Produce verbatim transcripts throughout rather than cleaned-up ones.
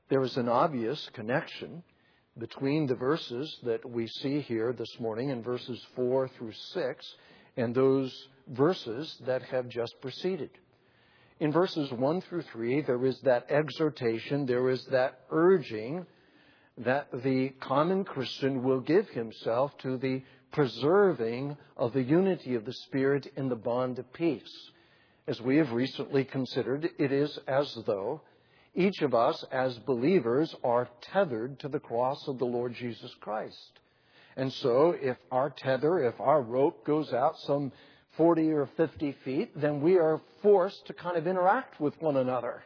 There is an obvious connection between the verses that we see here this morning in verses four through six and those verses that have just preceded. In verses one through three, there is that exhortation, there is that urging that the common Christian will give himself to the preserving of the unity of the Spirit in the bond of peace. As we have recently considered, it is as though each of us as believers are tethered to the cross of the Lord Jesus Christ. And so if our tether, if our rope goes out some forty or fifty feet, then we are forced to kind of interact with one another.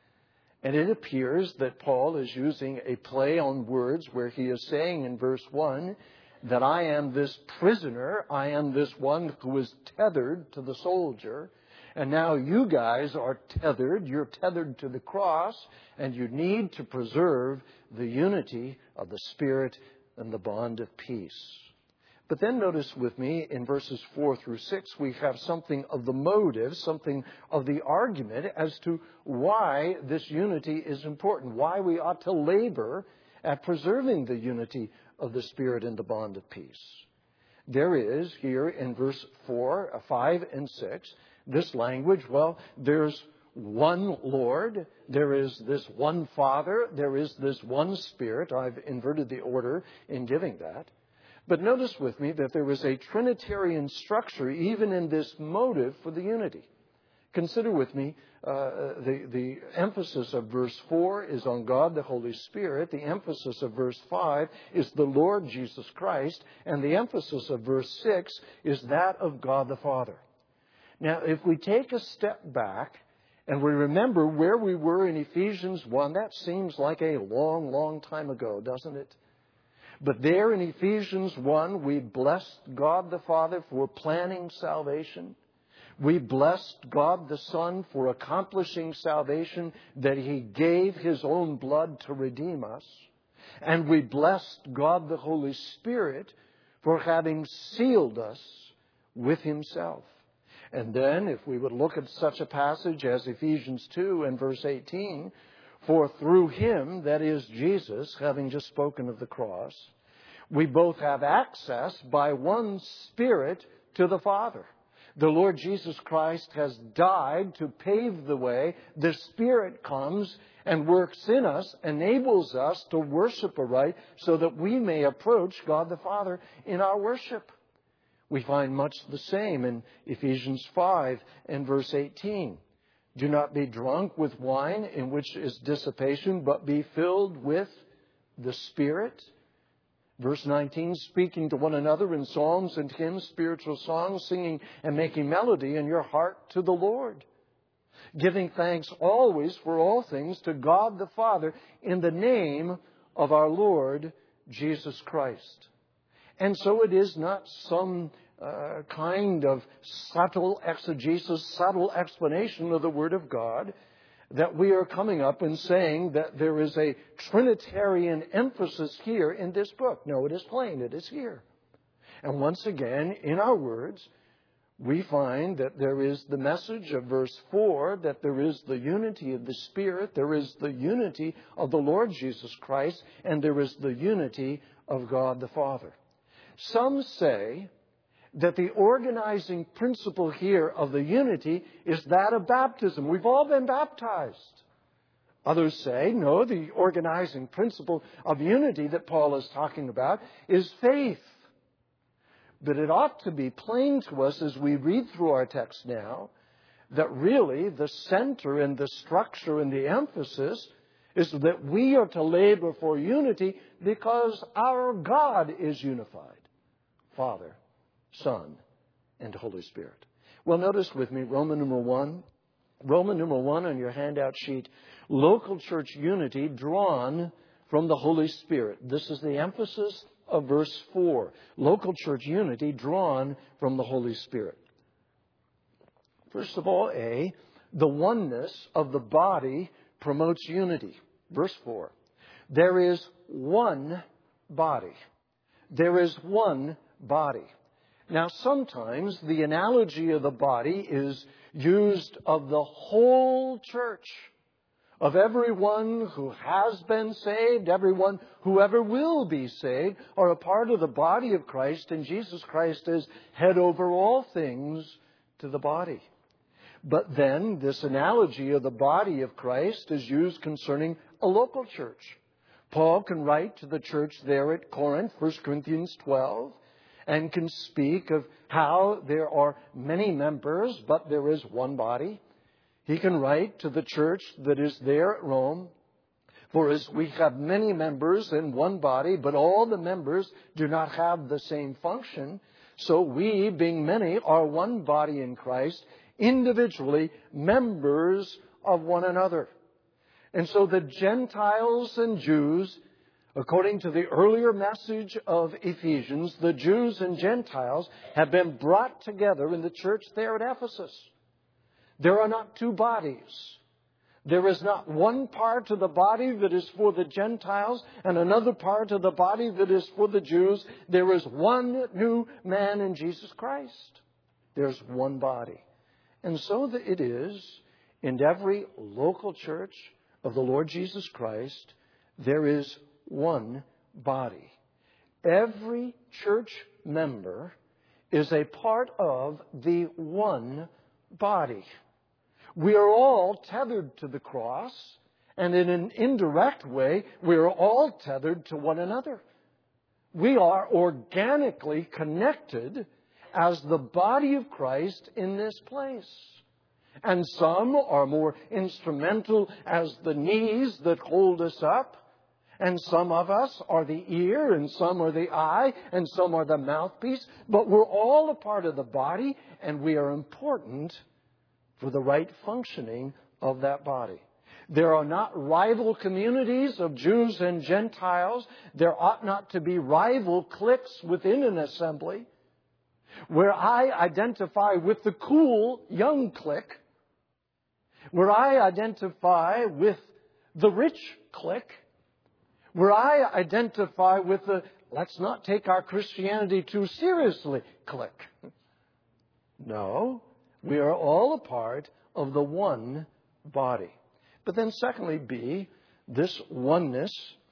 And it appears that Paul is using a play on words where he is saying in verse one that I am this prisoner, I am this one who is tethered to the soldier. And now you guys are tethered, you're tethered to the cross, and you need to preserve the unity of the Spirit and the bond of peace. But then notice with me in verses four through six, we have something of the motive, something of the argument as to why this unity is important, why we ought to labor at preserving the unity of the Spirit and the bond of peace. There is here in verse four, five, and six, this language, well, there's one Lord, there is this one Father, there is this one Spirit. I've inverted the order in giving that. But notice with me that there is a Trinitarian structure even in this motive for the unity. Consider with me, uh, the, the emphasis of verse four is on God the Holy Spirit. The emphasis of verse five is the Lord Jesus Christ. And the emphasis of verse six is that of God the Father. Now, if we take a step back and we remember where we were in Ephesians one, that seems like a long, long time ago, doesn't it? But there in Ephesians one, we blessed God the Father for planning salvation. We blessed God the Son for accomplishing salvation, that He gave His own blood to redeem us. And we blessed God the Holy Spirit for having sealed us with Himself. And then, if we would look at such a passage as Ephesians two and verse eighteen, for through Him, that is Jesus, having just spoken of the cross, we both have access by one Spirit to the Father. The Lord Jesus Christ has died to pave the way. The Spirit comes and works in us, enables us to worship aright so that we may approach God the Father in our worship. We find much the same in Ephesians five and verse eighteen. Do not be drunk with wine, in which is dissipation, but be filled with the Spirit. Verse nineteen, speaking to one another in psalms and hymns, spiritual songs, singing and making melody in your heart to the Lord. Giving thanks always for all things to God the Father in the name of our Lord Jesus Christ. And so it is not some uh, kind of subtle exegesis, subtle explanation of the Word of God that we are coming up and saying that there is a Trinitarian emphasis here in this book. No, it is plain. It is here. And once again, in our words, we find that there is the message of verse four, that there is the unity of the Spirit, there is the unity of the Lord Jesus Christ, and there is the unity of God the Father. Some say that the organizing principle here of the unity is that of baptism. We've all been baptized. Others say, no, the organizing principle of unity that Paul is talking about is faith. But it ought to be plain to us as we read through our text now that really the center and the structure and the emphasis is that we are to labor for unity because our God is unified. Father, Son, and Holy Spirit. Well, notice with me Roman numeral one. Roman numeral one on your handout sheet. Local church unity drawn from the Holy Spirit. This is the emphasis of verse four. Local church unity drawn from the Holy Spirit. First of all, A, the oneness of the body promotes unity. Verse four. There is one body. There is one body. Now, sometimes the analogy of the body is used of the whole church, of everyone who has been saved, everyone who ever will be saved, are a part of the body of Christ, and Jesus Christ is head over all things to the body. But then this analogy of the body of Christ is used concerning a local church. Paul can write to the church there at Corinth, First Corinthians twelve, and can speak of how there are many members, but there is one body. He can write to the church that is there at Rome, for as we have many members in one body, but all the members do not have the same function, so we, being many, are one body in Christ, individually members of one another. And so the Gentiles and Jews, according to the earlier message of Ephesians, the Jews and Gentiles have been brought together in the church there at Ephesus. There are not two bodies. There is not one part of the body that is for the Gentiles and another part of the body that is for the Jews. There is one new man in Jesus Christ. There's one body. And so it is in every local church of the Lord Jesus Christ, there is one body. Every church member is a part of the one body. We are all tethered to the cross, and in an indirect way, we are all tethered to one another. We are organically connected as the body of Christ in this place. And some are more instrumental as the knees that hold us up. And some of us are the ear, and some are the eye, and some are the mouthpiece. But we're all a part of the body, and we are important for the right functioning of that body. There are not rival communities of Jews and Gentiles. There ought not to be rival cliques within an assembly where I identify with the cool young clique, where I identify with the rich clique, where I identify with the let's not take our Christianity too seriously clique. No, we are all a part of the one body. But then secondly, B, this oneness,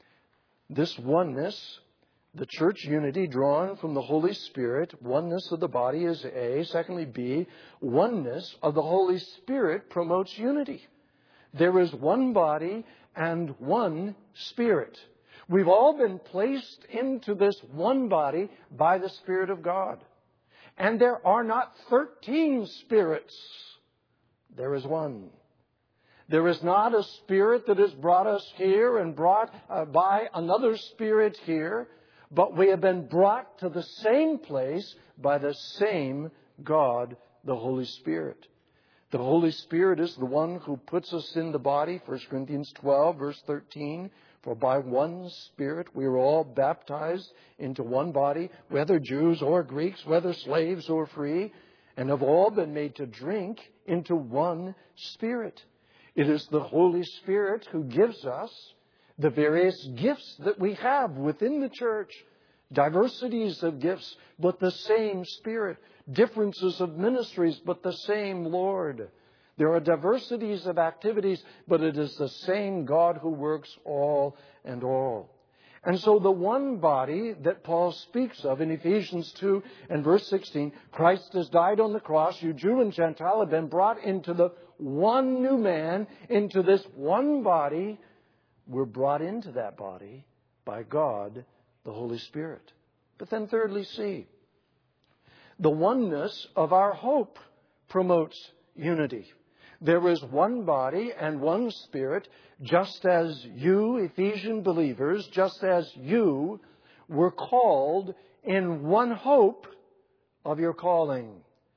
this oneness, the church unity drawn from the Holy Spirit, oneness of the body is A. Secondly, B, oneness of the Holy Spirit promotes unity. There is one body and one Spirit. We've all been placed into this one body by the Spirit of God. And there are not thirteen spirits. There is one. There is not a spirit that has brought us here and brought uh, by another spirit here, but we have been brought to the same place by the same God, the Holy Spirit. The Holy Spirit is the one who puts us in the body, First Corinthians twelve, verse thirteen. For by one Spirit we are all baptized into one body, whether Jews or Greeks, whether slaves or free, and have all been made to drink into one Spirit. It is the Holy Spirit who gives us the various gifts that we have within the church. Diversities of gifts, but the same Spirit. Differences of ministries, but the same Lord. There are diversities of activities, but it is the same God who works all and all. And so the one body that Paul speaks of in Ephesians two and verse sixteen, Christ has died on the cross. You Jew and Gentile have been brought into the one new man, into this one body. We're brought into that body by God, the Holy Spirit. But then thirdly, C, the oneness of our hope promotes unity. There is one body and one Spirit, just as you, Ephesian believers, just as you were called in one hope of your calling.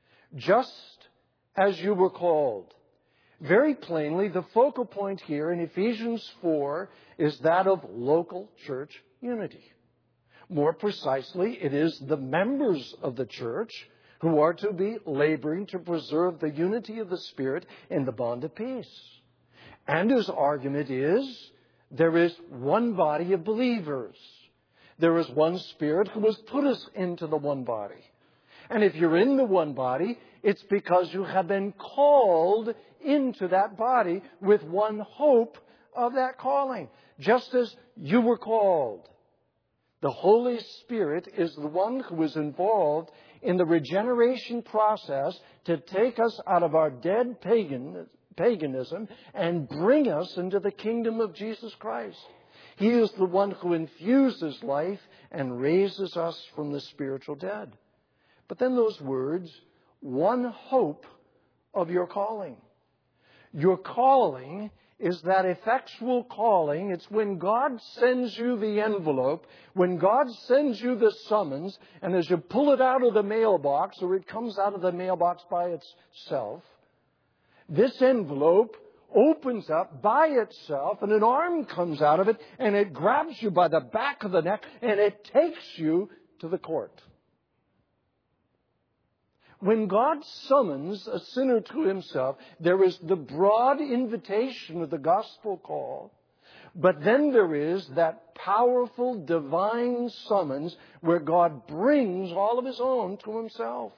Just as you were called. Very plainly, the focal point here in Ephesians four is that of local church unity. More precisely, it is the members of the church who are to be laboring to preserve the unity of the Spirit in the bond of peace. And his argument is, there is one body of believers. There is one Spirit who has put us into the one body. And if you're in the one body, It's because you have been called into that body with one hope of that calling, just as you were called. The Holy Spirit is the one who is involved in the regeneration process to take us out of our dead pagan, paganism and bring us into the kingdom of Jesus Christ. He is the one who infuses life and raises us from the spiritual dead. But then those words, one hope of your calling. Your calling is that effectual calling. It's when God sends you the envelope, when God sends you the summons, and as you pull it out of the mailbox, or it comes out of the mailbox by itself, this envelope opens up by itself, and an arm comes out of it, and it grabs you by the back of the neck, and it takes you to the court. When God summons a sinner to Himself, there is the broad invitation of the gospel call, but then there is that powerful divine summons where God brings all of His own to Himself.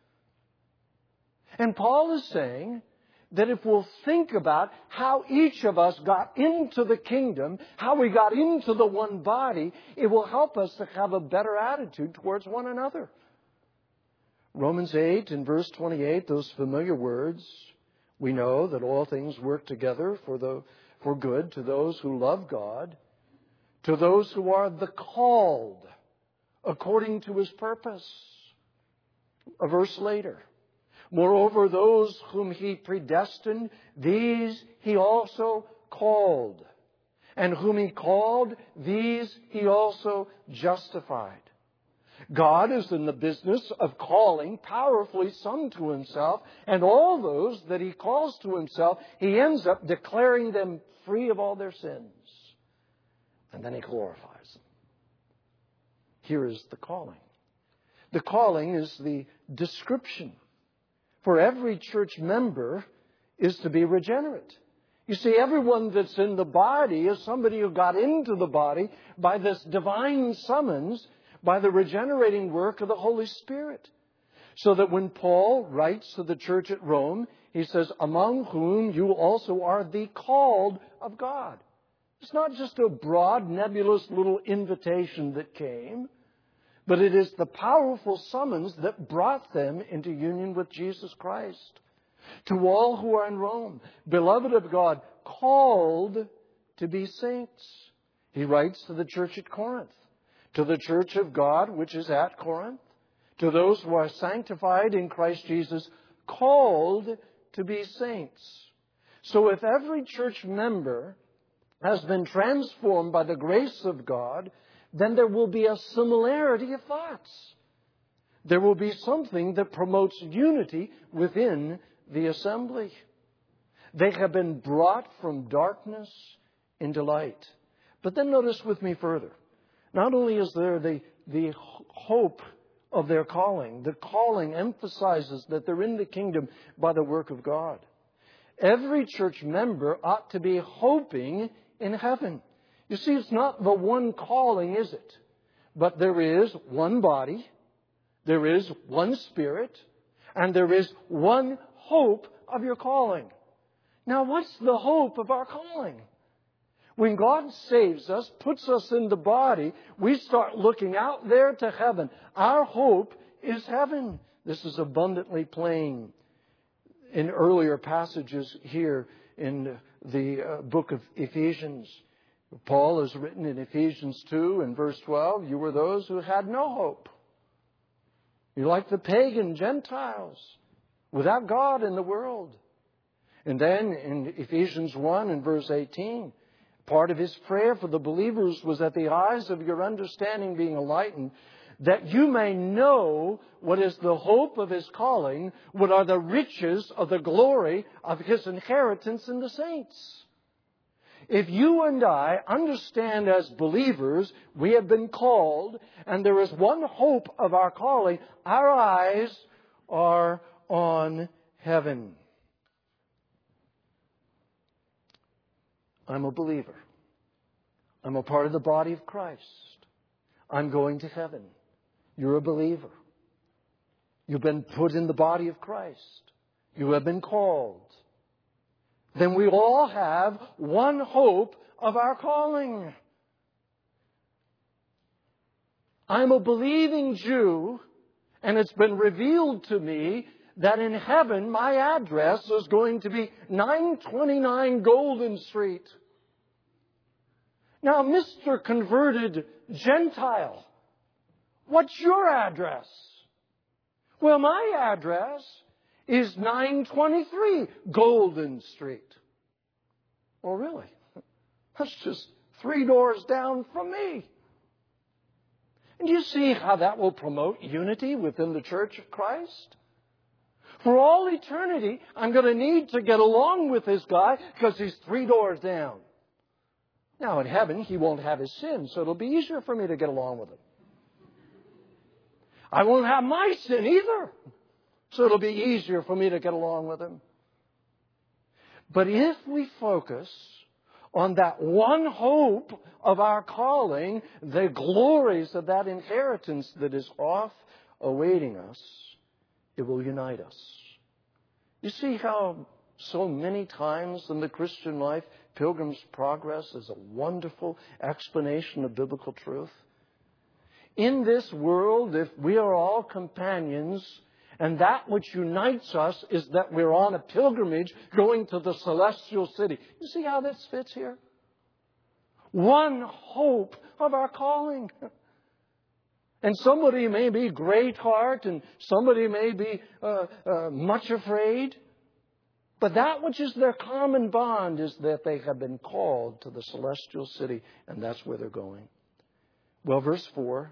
And Paul is saying that if we'll think about how each of us got into the kingdom, how we got into the one body, it will help us to have a better attitude towards one another. Romans eight and verse twenty-eight, those familiar words, we know that all things work together for the for good to those who love God, to those who are the called according to His purpose. A verse later, moreover, those whom He predestined, these He also called. And whom He called, these He also justified. God is in the business of calling powerfully some to Himself, and all those that He calls to Himself, He ends up declaring them free of all their sins. And then He glorifies them. Here is the calling. The calling is the description. For every church member is to be regenerate. You see, everyone that's in the body is somebody who got into the body by this divine summons, by the regenerating work of the Holy Spirit. So that when Paul writes to the church at Rome, he says, among whom you also are the called of God. It's not just a broad, nebulous little invitation that came, but it is the powerful summons that brought them into union with Jesus Christ. To all who are in Rome, beloved of God, called to be saints. He writes to the church at Corinth, to the church of God which is at Corinth, to those who are sanctified in Christ Jesus, called to be saints. So if every church member has been transformed by the grace of God, then there will be a similarity of thoughts. There will be something that promotes unity within the assembly. They have been brought from darkness into light. But then notice with me further. Not only is there the, the hope of their calling, the calling emphasizes that they're in the kingdom by the work of God. Every church member ought to be hoping in heaven. You see, it's not the one calling, is it? But there is one body, there is one Spirit, and there is one hope of your calling. Now, what's the hope of our calling? When God saves us, puts us in the body, we start looking out there to heaven. Our hope is heaven. This is abundantly plain in earlier passages here in the uh, book of Ephesians. Paul has written in Ephesians two and verse twelve, you were those who had no hope. You're like the pagan Gentiles, without God in the world. And then in Ephesians one and verse eighteen, part of his prayer for the believers was that the eyes of your understanding being enlightened, that you may know what is the hope of His calling, what are the riches of the glory of His inheritance in the saints. If you and I understand as believers, we have been called, and there is one hope of our calling, our eyes are on heaven. I'm a believer. I'm a part of the body of Christ. I'm going to heaven. You're a believer. You've been put in the body of Christ. You have been called. Then we all have one hope of our calling. I'm a believing Jew, and it's been revealed to me that in heaven my address is going to be nine twenty-nine Golden Street. Now, Mister Converted Gentile, what's your address? Well, my address is nine twenty-three Golden Street. Oh, really? That's just three doors down from me. And you see how that will promote unity within the Church of Christ? For all eternity, I'm going to need to get along with this guy because he's three doors down. Now, in heaven, he won't have his sin, so it'll be easier for me to get along with him. I won't have my sin either, so it'll be easier for me to get along with him. But if we focus on that one hope of our calling, the glories of that inheritance that is off awaiting us, it will unite us. You see how so many times in the Christian life, Pilgrim's Progress is a wonderful explanation of biblical truth? In this world, if we are all companions, and that which unites us is that we're on a pilgrimage going to the celestial city. You see how this fits here? One hope of our calling. And somebody may be great heart, and somebody may be uh, uh, much afraid. But that which is their common bond is that they have been called to the celestial city, and that's where they're going. Well, verse four,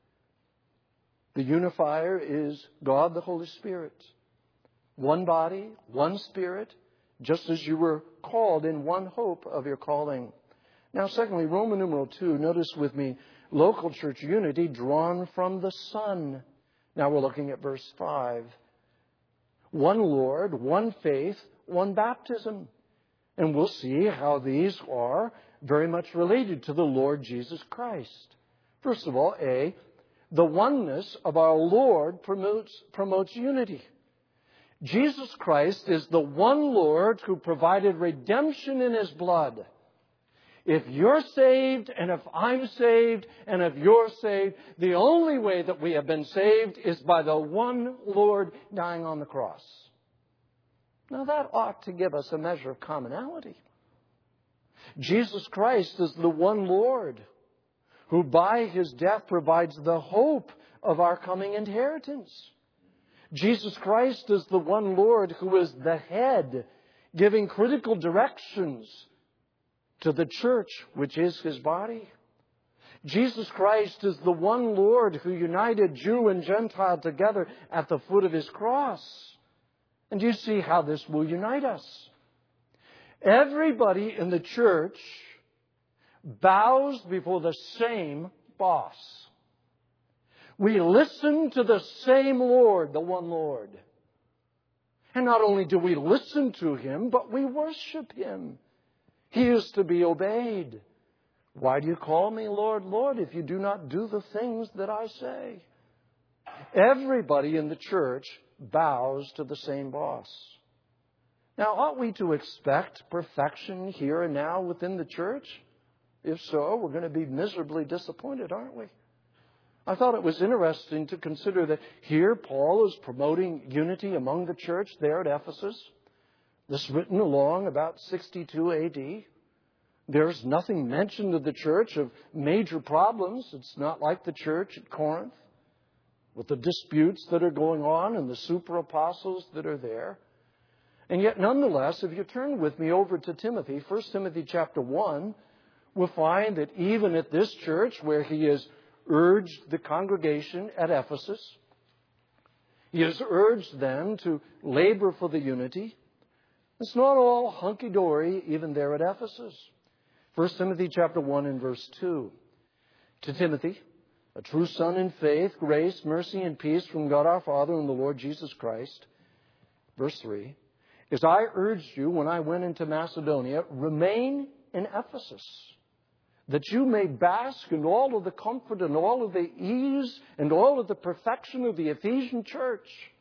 the unifier is God the Holy Spirit. One body, one Spirit, just as you were called in one hope of your calling. Now, secondly, Roman numeral two, notice with me, local church unity drawn from the Son. Now we're looking at verse five. One Lord, one faith, one baptism. And we'll see how these are very much related to the Lord Jesus Christ. First of all, A, the oneness of our Lord promotes, promotes unity. Jesus Christ is the one Lord who provided redemption in His blood. If you're saved, and if I'm saved, and if you're saved, the only way that we have been saved is by the one Lord dying on the cross. Now that ought to give us a measure of commonality. Jesus Christ is the one Lord who by His death provides the hope of our coming inheritance. Jesus Christ is the one Lord who is the head, giving critical directions to the church, which is His body. Jesus Christ is the one Lord who united Jew and Gentile together at the foot of His cross. And you see how this will unite us. Everybody in the church bows before the same boss. We listen to the same Lord, the one Lord. And not only do we listen to Him, but we worship Him. He is to be obeyed. Why do you call me Lord, Lord, if you do not do the things that I say? Everybody in the church bows to the same boss. Now, ought we to expect perfection here and now within the church? If so, we're going to be miserably disappointed, aren't we? I thought it was interesting to consider that here Paul is promoting unity among the church there at Ephesus. This written along about sixty-two A D. There's nothing mentioned of the church of major problems. It's not like the church at Corinth with the disputes that are going on and the super apostles that are there. And yet, nonetheless, if you turn with me over to Timothy, First Timothy chapter one, we'll find that even at this church where he has urged the congregation at Ephesus, he has urged them to labor for the unity. It's not all hunky-dory even there at Ephesus. First Timothy chapter one and verse two. To Timothy, a true son in faith, grace, mercy, and peace from God our Father and the Lord Jesus Christ. Verse three. As I urged you when I went into Macedonia, remain in Ephesus, that you may bask in all of the comfort and all of the ease and all of the perfection of the Ephesian church.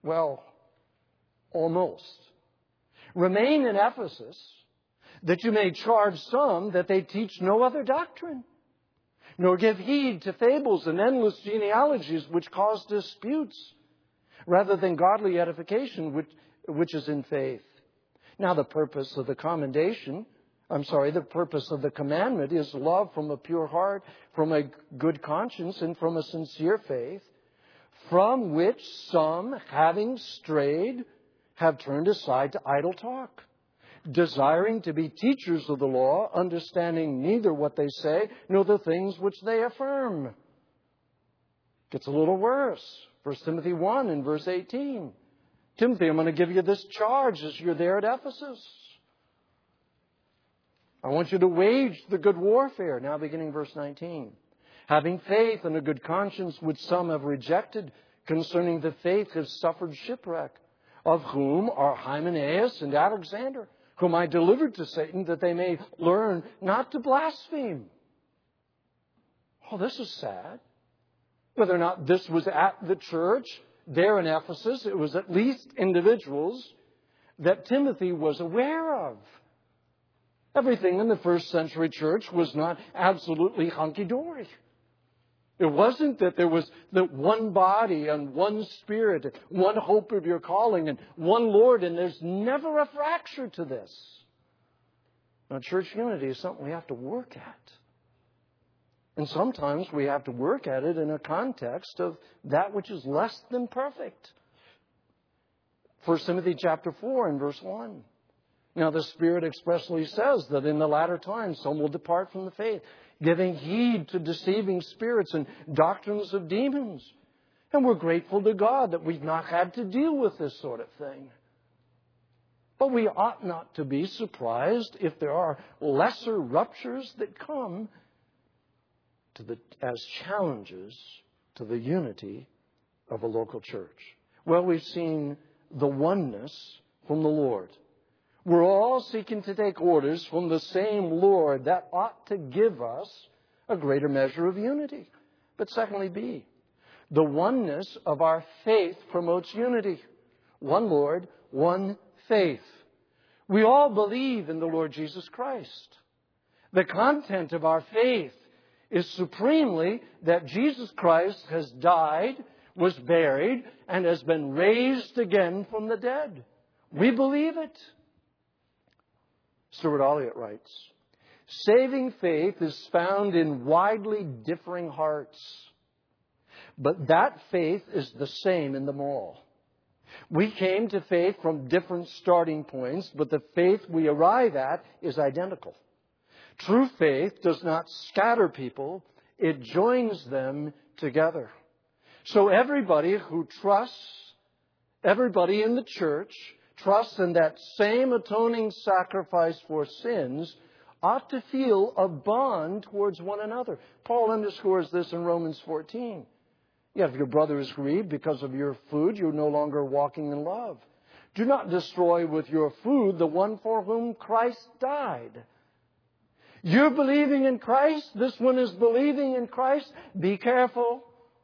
Well, almost. Remain in Ephesus, that you may charge some that they teach no other doctrine, nor give heed to fables and endless genealogies which cause disputes, rather than godly edification which, which is in faith. Now the purpose of the commendation, I'm sorry, the purpose of the commandment is love from a pure heart, from a good conscience, and from a sincere faith, from which some, having strayed, have turned aside to idle talk, desiring to be teachers of the law, understanding neither what they say nor the things which they affirm. Gets a little worse. First Timothy one and verse eighteen. Timothy, I'm going to give you this charge as you're there at Ephesus. I want you to wage the good warfare. Now beginning verse nineteen. Having faith and a good conscience, which some have rejected, concerning the faith have suffered shipwreck, of whom are Hymenaeus and Alexander, whom I delivered to Satan, that they may learn not to blaspheme. Oh, this is sad. Whether or not this was at the church there in Ephesus, it was at least individuals that Timothy was aware of. Everything in the first century church was not absolutely hunky-dory. It wasn't that there was the one body and one spirit, one hope of your calling and one Lord, and there's never a fracture to this. Now, church unity is something we have to work at. And sometimes we have to work at it in a context of that which is less than perfect. First Timothy chapter four and verse one. Now the Spirit expressly says that in the latter times some will depart from the faith, giving heed to deceiving spirits and doctrines of demons. And we're grateful to God that we've not had to deal with this sort of thing. But we ought not to be surprised if there are lesser ruptures that come to the, as challenges to the unity of a local church. Well, we've seen the oneness from the Lord. We're all seeking to take orders from the same Lord. That ought to give us a greater measure of unity. But secondly, B, the oneness of our faith promotes unity. One Lord, one faith. We all believe in the Lord Jesus Christ. The content of our faith is supremely that Jesus Christ has died, was buried, and has been raised again from the dead. We believe it. Stuart Olliott writes, saving faith is found in widely differing hearts, but that faith is the same in them all. We came to faith from different starting points, but the faith we arrive at is identical. True faith does not scatter people, it joins them together. So everybody who trusts, everybody in the church, trusts in that same atoning sacrifice for sins, ought to feel a bond towards one another. Paul underscores this in Romans fourteen. Yeah, if your brother is grieved because of your food, you're no longer walking in love. Do not destroy with your food the one for whom Christ died. You're believing in Christ. This one is believing in Christ. Be careful.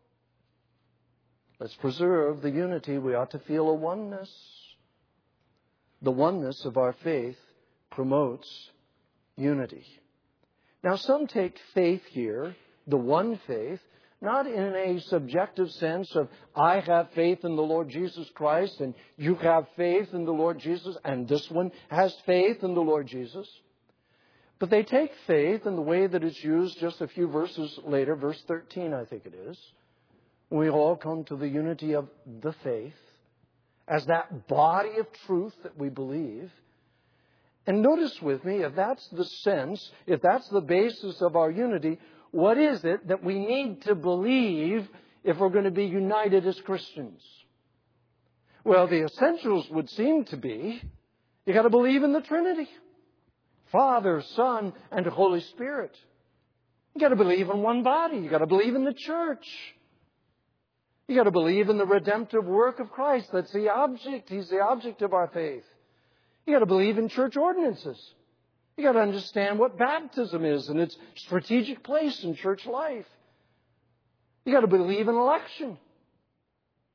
Let's preserve the unity. We ought to feel a oneness. The oneness of our faith promotes unity. Now, some take faith here, the one faith, not in a subjective sense of, I have faith in the Lord Jesus Christ, and you have faith in the Lord Jesus, and this one has faith in the Lord Jesus. But they take faith in the way that it's used just a few verses later, verse thirteen, I think it is. We all come to the unity of the faith as that body of truth that we believe. And notice with me, if that's the sense, if that's the basis of our unity, what is it that we need to believe if we're going to be united as Christians? Well, the essentials would seem to be, you got to believe in the Trinity. Father, Son, and Holy Spirit. You got to believe in one body. You got to believe in the church. You got to believe in the redemptive work of Christ. That's the object. He's the object of our faith. You got to believe in church ordinances. You got to understand what baptism is and its strategic place in church life. You got to believe in election.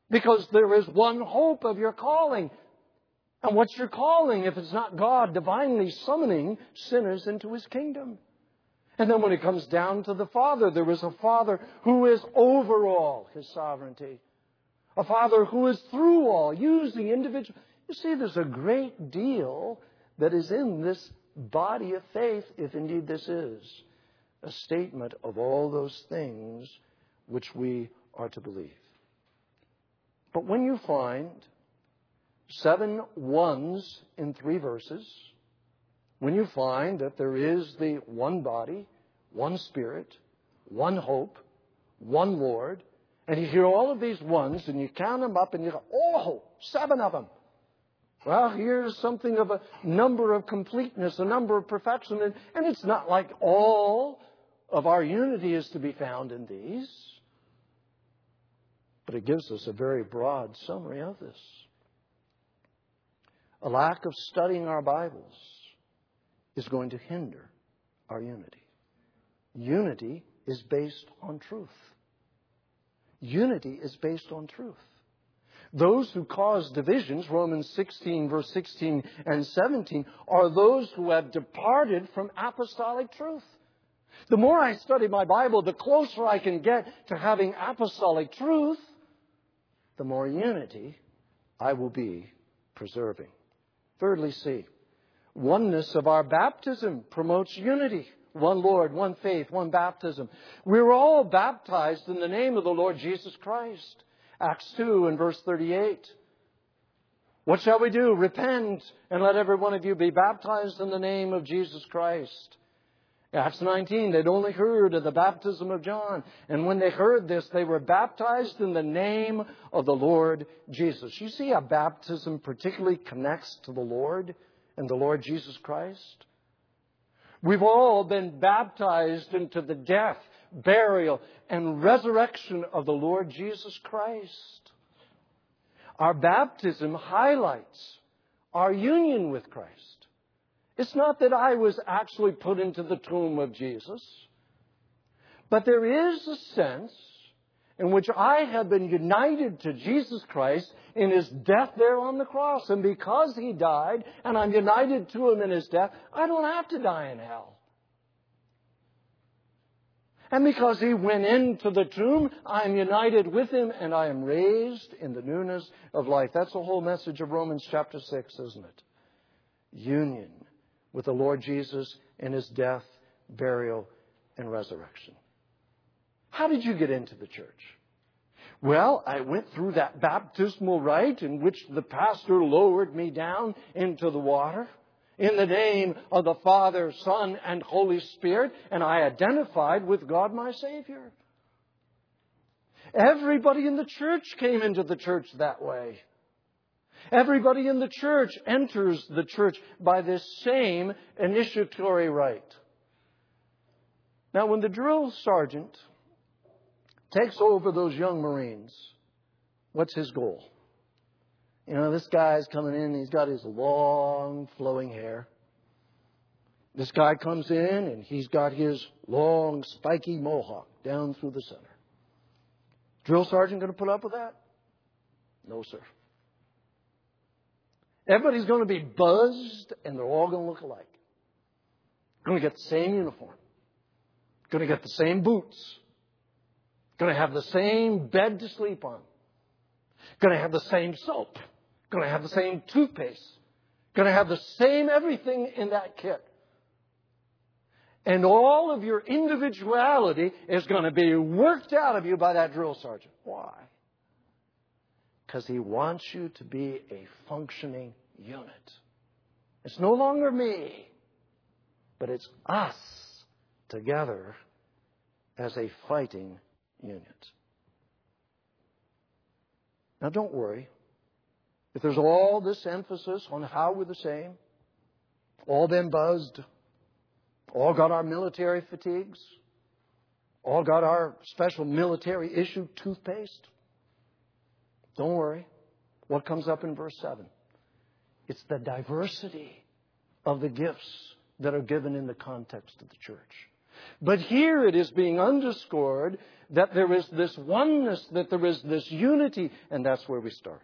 Because there is one hope of your calling. And what's your calling if it's not God divinely summoning sinners into His kingdom? And then when it comes down to the Father, there is a Father who is over all His sovereignty. A Father who is through all, using individual. You see, there's a great deal that is in this body of faith, if indeed this is a statement of all those things which we are to believe. But when you find seven ones in three verses, when you find that there is the one body, one Spirit, one hope, one Lord, and you hear all of these ones and you count them up and you go, oh, seven of them. Well, here's something of a number of completeness, a number of perfection. And, and it's not like all of our unity is to be found in these. But it gives us a very broad summary of this. A lack of studying our Bibles is going to hinder our unity. Unity is based on truth. Unity is based on truth. Those who cause divisions, Romans sixteen, verse sixteen and seventeen, are those who have departed from apostolic truth. The more I study my Bible, the closer I can get to having apostolic truth, the more unity I will be preserving. Thirdly, C, oneness of our baptism promotes unity. One Lord, one faith, one baptism. We're all baptized in the name of the Lord Jesus Christ. Acts two and verse thirty-eight. What shall we do? Repent and let every one of you be baptized in the name of Jesus Christ. Acts nineteen, they'd only heard of the baptism of John. And when they heard this, they were baptized in the name of the Lord Jesus. You see how baptism particularly connects to the Lord and the Lord Jesus Christ? We've all been baptized into the death, burial, and resurrection of the Lord Jesus Christ. Our baptism highlights our union with Christ. It's not that I was actually put into the tomb of Jesus, but there is a sense in which I have been united to Jesus Christ in His death there on the cross. And because He died and I'm united to Him in His death, I don't have to die in hell. And because He went into the tomb, I'm united with Him and I am raised in the newness of life. That's the whole message of Romans chapter six, isn't it? Union with the Lord Jesus in His death, burial, and resurrection. How did you get into the church? Well, I went through that baptismal rite in which the pastor lowered me down into the water in the name of the Father, Son, and Holy Spirit, and I identified with God my Savior. Everybody in the church came into the church that way. Everybody in the church enters the church by this same initiatory rite. Now, when the drill sergeant takes over those young Marines, what's his goal? You know, this guy's coming in, he's got his long flowing hair. This guy comes in and he's got his long spiky mohawk down through the center. Drill sergeant going to put up with that? No, sir. Everybody's going to be buzzed and they're all going to look alike. Going to get the same uniform. Going to get the same boots. Going to have the same bed to sleep on. Going to have the same soap. Going to have the same toothpaste. Going to have the same everything in that kit. And all of your individuality is going to be worked out of you by that drill sergeant. Why? Because he wants you to be a functioning unit. It's no longer me, but it's us together as a fighting unit. Now, don't worry. If there's all this emphasis on how we're the same, all been buzzed, all got our military fatigues, all got our special military issue toothpaste, don't worry. What comes up in verse seven? It's the diversity of the gifts that are given in the context of the church. But here it is being underscored that there is this oneness, that there is this unity, and that's where we start.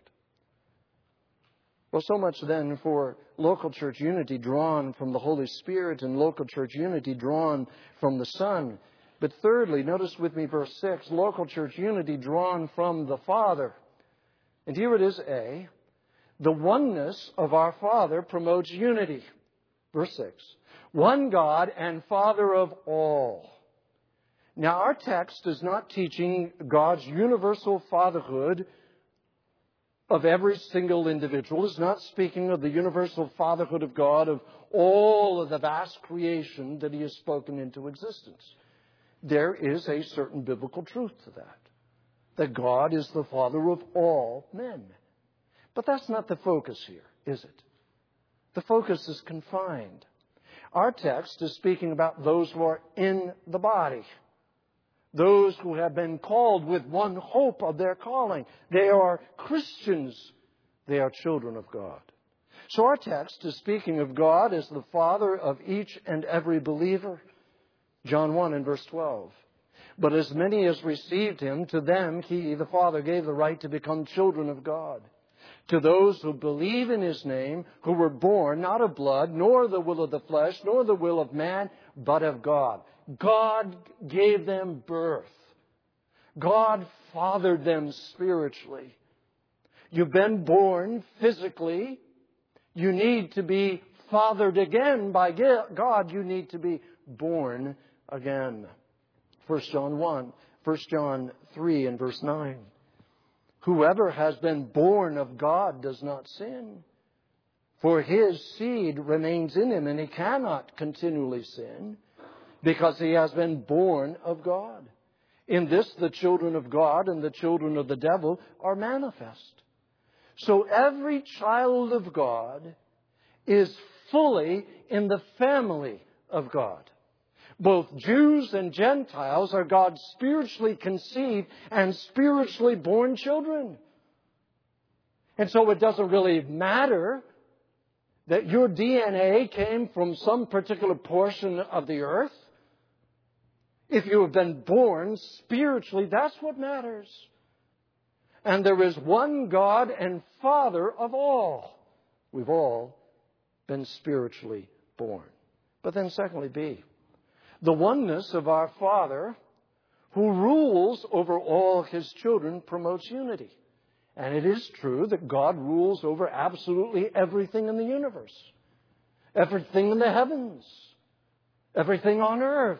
Well, so much then for local church unity drawn from the Holy Spirit and local church unity drawn from the Son. But thirdly, notice with me verse six, local church unity drawn from the Father. And here it is A. The oneness of our Father promotes unity. Verse six. One God and Father of all. Now our text is not teaching God's universal fatherhood of every single individual. It's not speaking of the universal fatherhood of God of all of the vast creation that He has spoken into existence. There is a certain biblical truth to that. That God is the Father of all men. But that's not the focus here, is it? The focus is confined. Our text is speaking about those who are in the body. Those who have been called with one hope of their calling. They are Christians. They are children of God. So our text is speaking of God as the Father of each and every believer. John one and verse twelve. But as many as received Him, to them He, the Father, gave the right to become children of God. To those who believe in His name, who were born not of blood, nor the will of the flesh, nor the will of man, but of God. God gave them birth. God fathered them spiritually. You've been born physically. You need to be fathered again by God. You need to be born again. First John one, First John three and verse nine. Whoever has been born of God does not sin, for his seed remains in him, and he cannot continually sin, because he has been born of God. In this, the children of God and the children of the devil are manifest. So every child of God is fully in the family of God. Both Jews and Gentiles are God's spiritually conceived and spiritually born children. And so it doesn't really matter that your D N A came from some particular portion of the earth. If you have been born spiritually, that's what matters. And there is one God and Father of all. We've all been spiritually born. But then secondly, B. The oneness of our Father, who rules over all His children, promotes unity. And it is true that God rules over absolutely everything in the universe. Everything in the heavens. Everything on earth.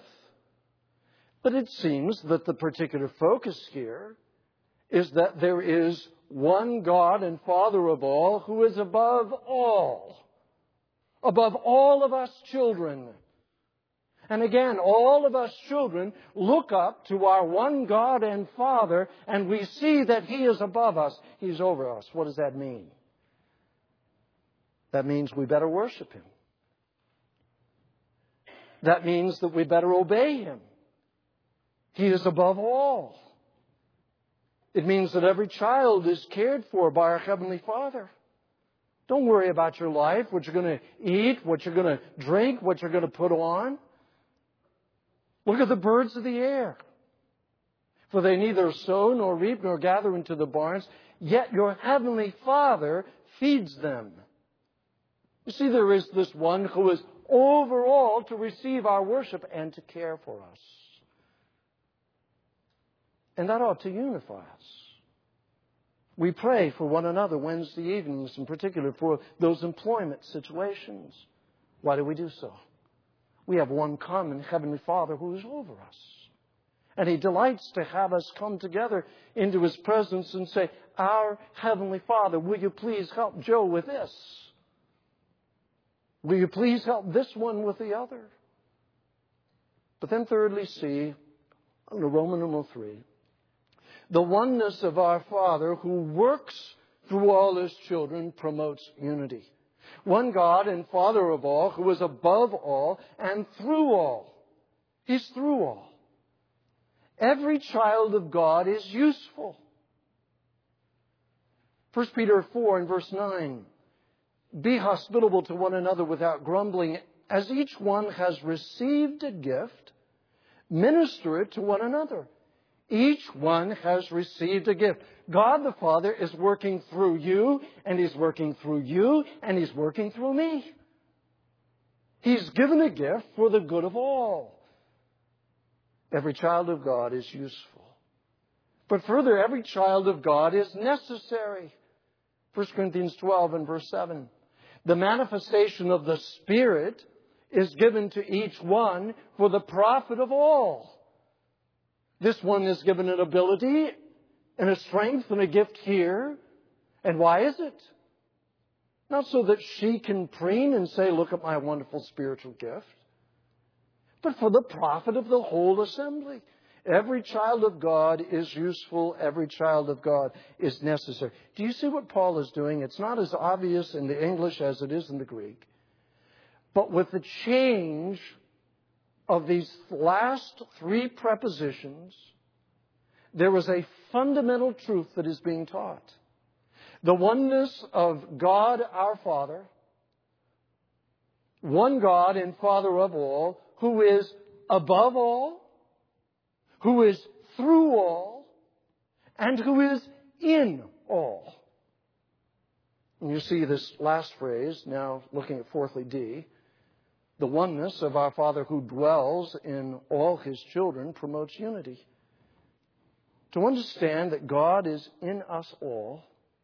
But it seems that the particular focus here is that there is one God and Father of all who is above all. Above all of us children. And again, all of us children look up to our one God and Father, and we see that He is above us. He's over us. What does that mean? That means we better worship Him. That means that we better obey Him. He is above all. It means that every child is cared for by our Heavenly Father. Don't worry about your life, what you're going to eat, what you're going to drink, what you're going to put on. Look at the birds of the air. For they neither sow nor reap nor gather into the barns, yet your Heavenly Father feeds them. You see, there is this one who is over all to receive our worship and to care for us. And that ought to unify us. We pray for one another Wednesday evenings, in particular for those employment situations. Why do we do so? We have one common Heavenly Father who is over us. And He delights to have us come together into His presence and say, our Heavenly Father, will you please help Joe with this? Will you please help this one with the other? But then thirdly, see, under Roman numeral three, the oneness of our Father who works through all His children promotes unity. One God and Father of all, who is above all and through all. He's through all. Every child of God is useful. First Peter four and verse nine. Be hospitable to one another without grumbling, as each one has received a gift, minister it to one another. Each one has received a gift. God the Father is working through you, and He's working through you, and He's working through me. He's given a gift for the good of all. Every child of God is useful. But further, every child of God is necessary. First Corinthians twelve and verse seven. The manifestation of the Spirit is given to each one for the profit of all. This one is given an ability and a strength and a gift here. And why is it? Not so that she can preen and say, look at my wonderful spiritual gift, but for the profit of the whole assembly. Every child of God is useful. Every child of God is necessary. Do you see what Paul is doing? It's not as obvious in the English as it is in the Greek. But with the change of these last three prepositions, there is a fundamental truth that is being taught. The oneness of God our Father, one God and Father of all, who is above all, who is through all, and who is in all. And you see this last phrase, now looking at fourthly D, the oneness of our Father who dwells in all His children promotes unity. To understand that God is in us all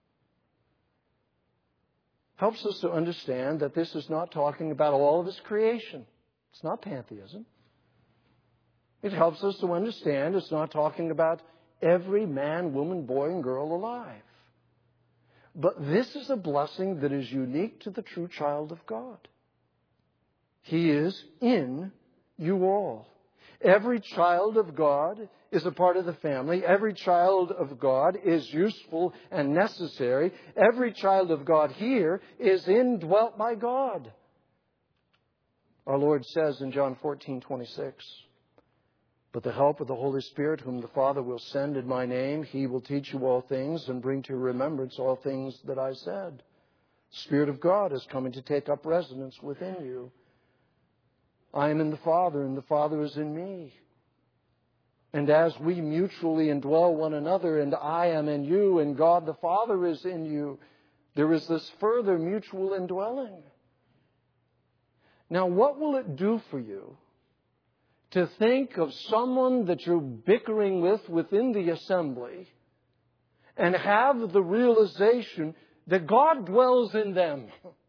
helps us to understand that this is not talking about all of His creation. It's not pantheism. It helps us to understand it's not talking about every man, woman, boy, and girl alive. But this is a blessing that is unique to the true child of God. He is in you all. Every child of God is a part of the family. Every child of God is useful and necessary. Every child of God here is indwelt by God. Our Lord says in John fourteen twenty-six, but the help of the Holy Spirit, whom the Father will send in my name, He will teach you all things and bring to your remembrance all things that I said. The Spirit of God is coming to take up residence within you. I am in the Father, and the Father is in me. And as we mutually indwell one another, and I am in you, and God the Father is in you, there is this further mutual indwelling. Now, what will it do for you to think of someone that you're bickering with within the assembly and have the realization that God dwells in them?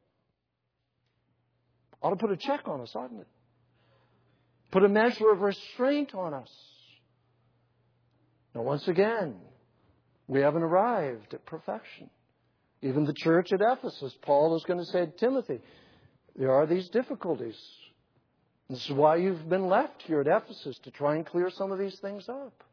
Ought to put a check on us, oughtn't it? Put a measure of restraint on us. Now, once again, we haven't arrived at perfection. Even the church at Ephesus, Paul is going to say to Timothy, there are these difficulties. This is why you've been left here at Ephesus, to try and clear some of these things up.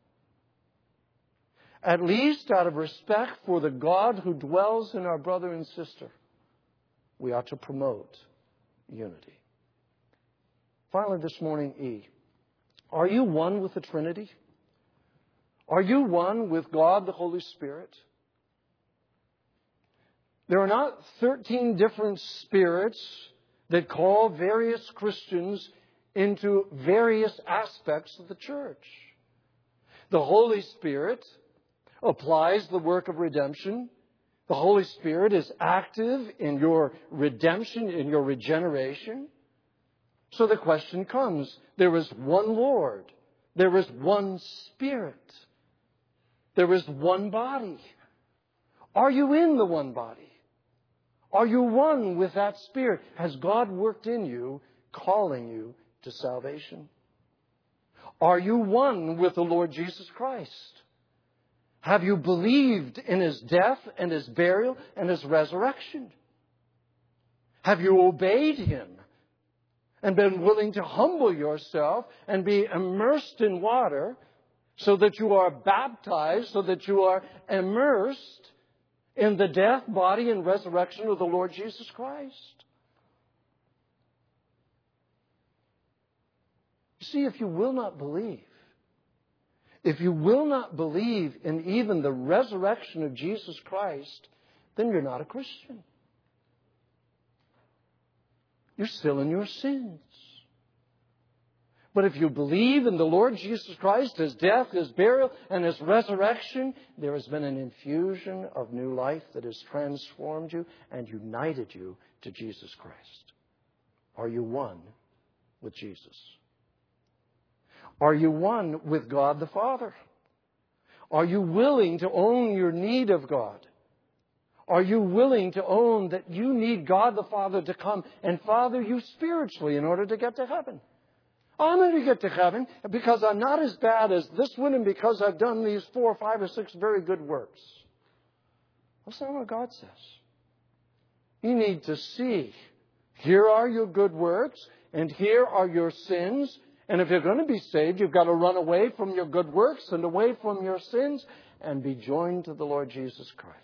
At least out of respect for the God who dwells in our brother and sister, we ought to promote unity. Finally, this morning, E. Are you one with the Trinity? Are you one with God the Holy Spirit? There are not thirteen different spirits that call various Christians into various aspects of the church. The Holy Spirit applies the work of redemption. The Holy Spirit is active in your redemption, in your regeneration. So the question comes, there is one Lord. There is one Spirit. There is one body. Are you in the one body? Are you one with that Spirit? Has God worked in you, calling you to salvation? Are you one with the Lord Jesus Christ? Have you believed in His death and His burial and His resurrection? Have you obeyed Him and been willing to humble yourself and be immersed in water so that you are baptized, so that you are immersed in the death, body, and resurrection of the Lord Jesus Christ? You see, if you will not believe, if you will not believe in even the resurrection of Jesus Christ, then you're not a Christian. You're still in your sins. But if you believe in the Lord Jesus Christ, His death, His burial, and His resurrection, there has been an infusion of new life that has transformed you and united you to Jesus Christ. Are you one with Jesus? Are you one with God the Father? Are you willing to own your need of God? Are you willing to own that you need God the Father to come and father you spiritually in order to get to heaven? I'm going to get to heaven because I'm not as bad as this one and because I've done these four or five or six very good works. That's not what God says. You need to see, here are your good works and here are your sins. And if you're going to be saved, you've got to run away from your good works and away from your sins and be joined to the Lord Jesus Christ.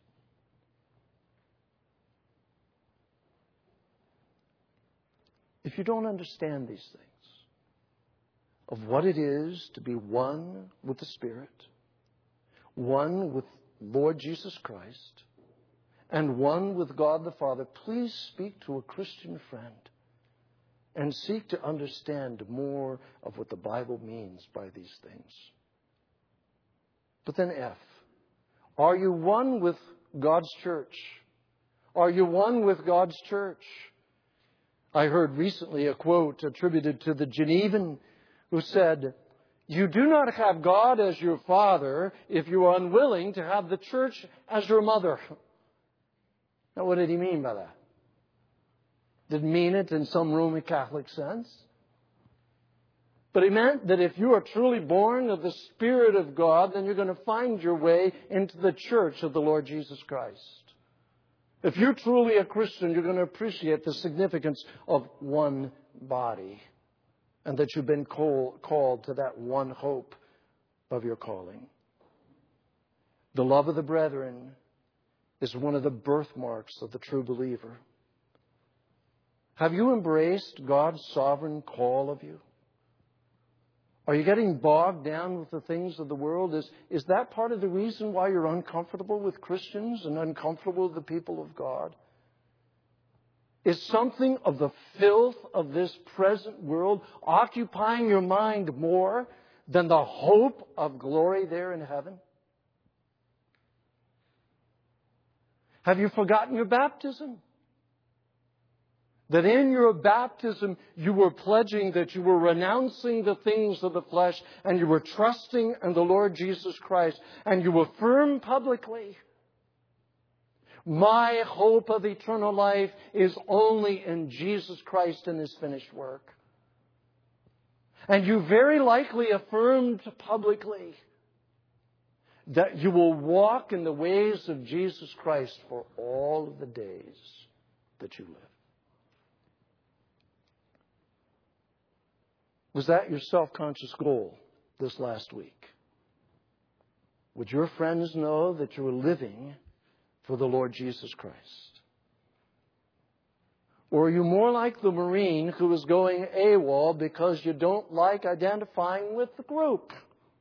If you don't understand these things, of what it is to be one with the Spirit, one with Lord Jesus Christ, and one with God the Father, please speak to a Christian friend and seek to understand more of what the Bible means by these things. But then F, are you one with God's church? Are you one with God's church? I heard recently a quote attributed to the Genevan who said, "You do not have God as your father if you are unwilling to have the church as your mother." Now, what did he mean by that? Did he mean it in some Roman Catholic sense? But he meant that if you are truly born of the Spirit of God, then you're going to find your way into the church of the Lord Jesus Christ. If you're truly a Christian, you're going to appreciate the significance of one body and that you've been call, called to that one hope of your calling. The love of the brethren is one of the birthmarks of the true believer. Have you embraced God's sovereign call of you? Are you getting bogged down with the things of the world? Is, is that part of the reason why you're uncomfortable with Christians and uncomfortable with the people of God? Is something of the filth of this present world occupying your mind more than the hope of glory there in heaven? Have you forgotten your baptism? That in your baptism you were pledging that you were renouncing the things of the flesh and you were trusting in the Lord Jesus Christ and you affirm publicly, my hope of eternal life is only in Jesus Christ and His finished work. And you very likely affirmed publicly that you will walk in the ways of Jesus Christ for all of the days that you live. Was that your self-conscious goal this last week? Would your friends know that you were living for the Lord Jesus Christ? Or are you more like the Marine who is going AWOL because you don't like identifying with the group?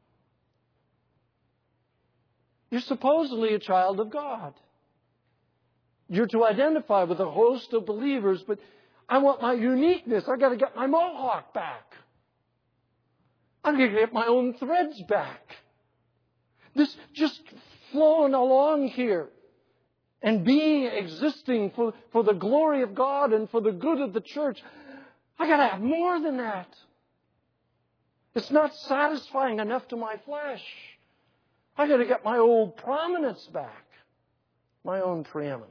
You're supposedly a child of God. You're to identify with a host of believers, but I want my uniqueness. I've got to get my mohawk back. I'm going to get my own threads back. This just flowing along here and being, existing for, for the glory of God and for the good of the church. I got to have more than that. It's not satisfying enough to my flesh. I got to get my old prominence back, my own preeminence.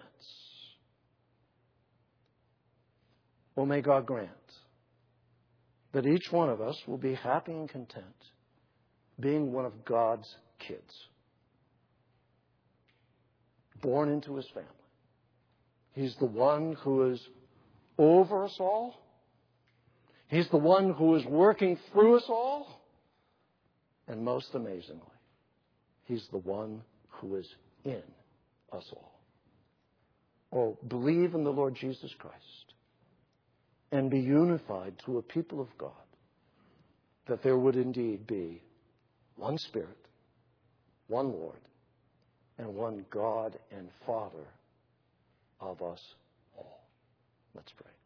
Well, may God grant that each one of us will be happy and content being one of God's kids, born into His family. He's the one who is over us all. He's the one who is working through us all. And most amazingly, He's the one who is in us all. Oh, believe in the Lord Jesus Christ and be unified to a people of God, that there would indeed be one Spirit, one Lord, and one God and Father of us all. Let's pray.